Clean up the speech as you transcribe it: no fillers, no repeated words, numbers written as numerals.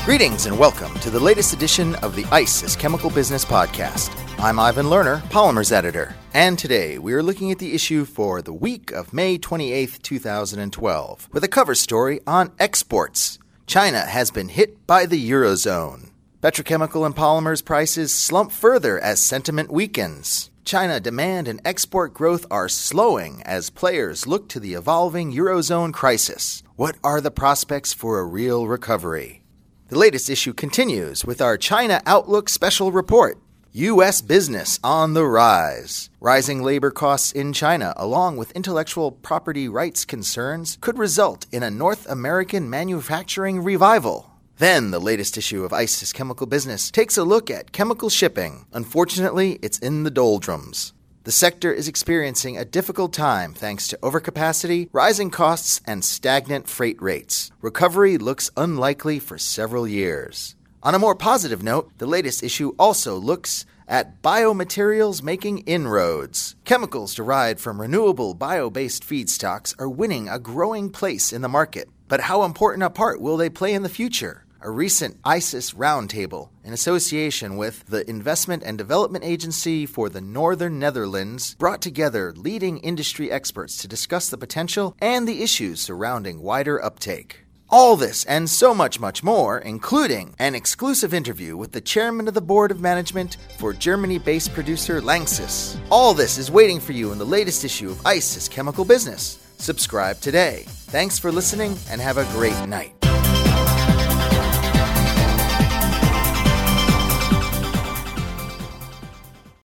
Greetings and welcome to the latest edition of the ICE Chemical Business Podcast. I'm Ivan Lerner, Polymers Editor, and today we are looking at the issue for the week of May 28, 2012, with a cover story on exports. China has been hit by the Eurozone. Petrochemical and polymers prices slump further as sentiment weakens. China demand and export growth are slowing as players look to the evolving Eurozone crisis. What are the prospects for a real recovery? The latest issue continues with our China Outlook special report. U.S. business on the rise. Rising labor costs in China, along with intellectual property rights concerns, could result in a North American manufacturing revival. Then, the latest issue of ICE's Chemical Business takes a look at chemical shipping. Unfortunately, it's in the doldrums. The sector is experiencing a difficult time thanks to overcapacity, rising costs, and stagnant freight rates. Recovery looks unlikely for several years. On a more positive note, the latest issue also looks at biomaterials making inroads. Chemicals derived from renewable bio-based feedstocks are winning a growing place in the market. But how important a part will they play in the future? A recent ICIS roundtable, in association with the Investment and Development Agency for the Northern Netherlands, brought together leading industry experts to discuss the potential and the issues surrounding wider uptake. All this and so much more, including an exclusive interview with the chairman of the board of management for Germany-based producer Lanxess. All this is waiting for you in the latest issue of ICE's Chemical Business. Subscribe today. Thanks for listening and have a great night.